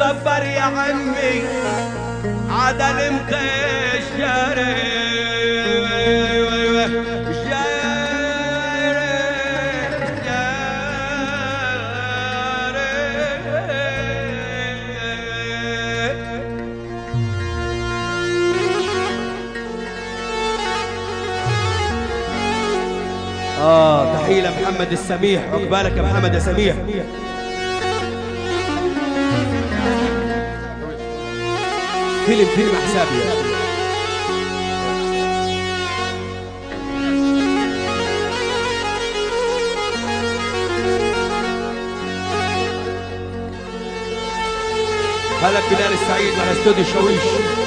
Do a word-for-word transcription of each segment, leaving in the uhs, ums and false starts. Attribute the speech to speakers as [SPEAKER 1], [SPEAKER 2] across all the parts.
[SPEAKER 1] السفر يا عمي عدل مقشري آه تحية لمحمد السميح، عقبالك يا محمد يا سميح. فيلم فيلم حسابي هلا بلال السعيد على استوديو الشويش.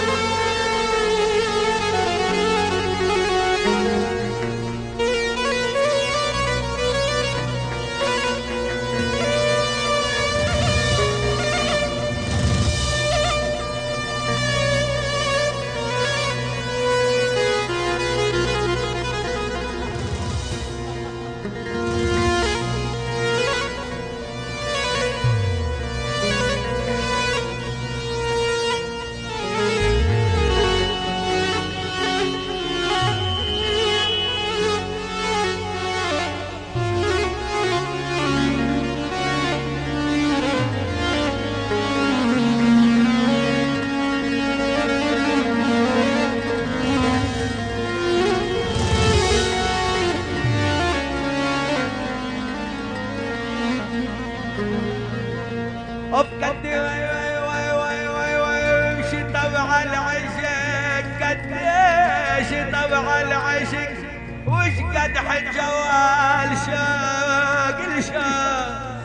[SPEAKER 1] وبقد وي وي وي وي وي وي وش طبع العشق قديش طبع العشق وش قد حجوال شاق الشاق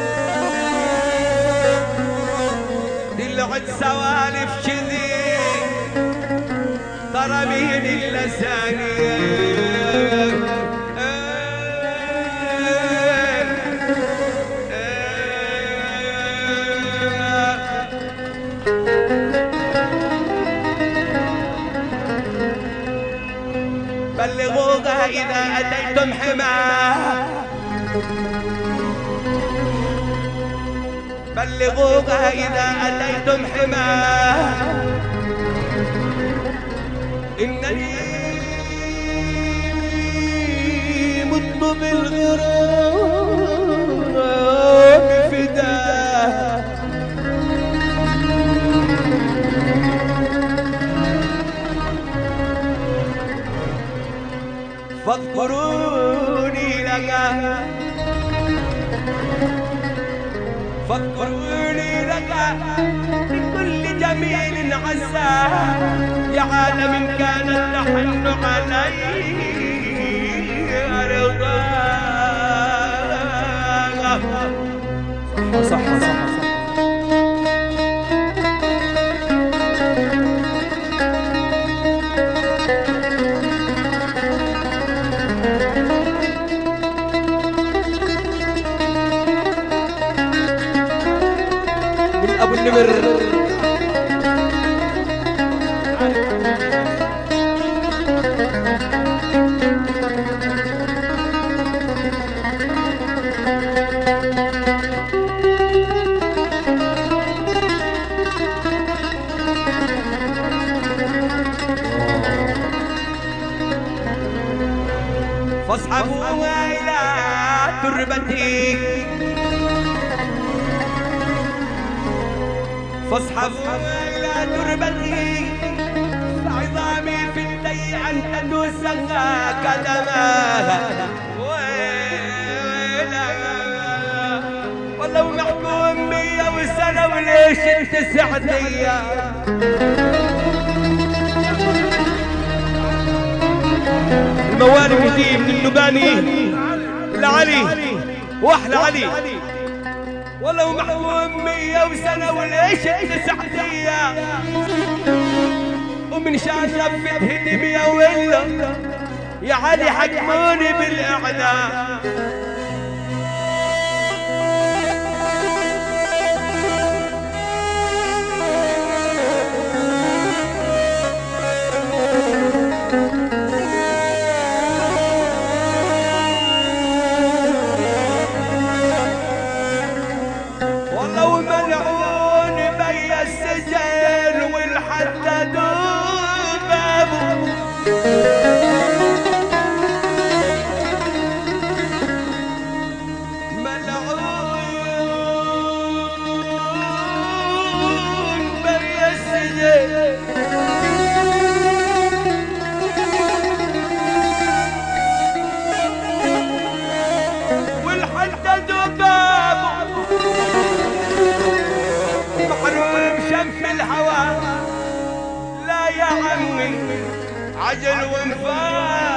[SPEAKER 1] دلعت سوالف كذي ترى مين الا ثانيه بلغوها إذا أتيتم حماه بلغوها إذا أتيتم حماه إنني مت بالغرام فداه فاذكروني لك فاذكروني لك بكل جميل عساه يا عالم كانت تحن علي رضاك. صح صح صح أبو النمر فاصحبوها إلى تربتي فاصحبوها إلى تربتي فعظامي في الدي أن تدوسها قدماها ولو محكوم مية وسنة وليش انت سعدية الموالد دي من النباني لعلي واحلى علي ولو محكوم مية وسنة وليش انت سعدية ومن شان لفت هدمية ولا يا علي حكموني بالإعدام والله ملعون عجل وانفاق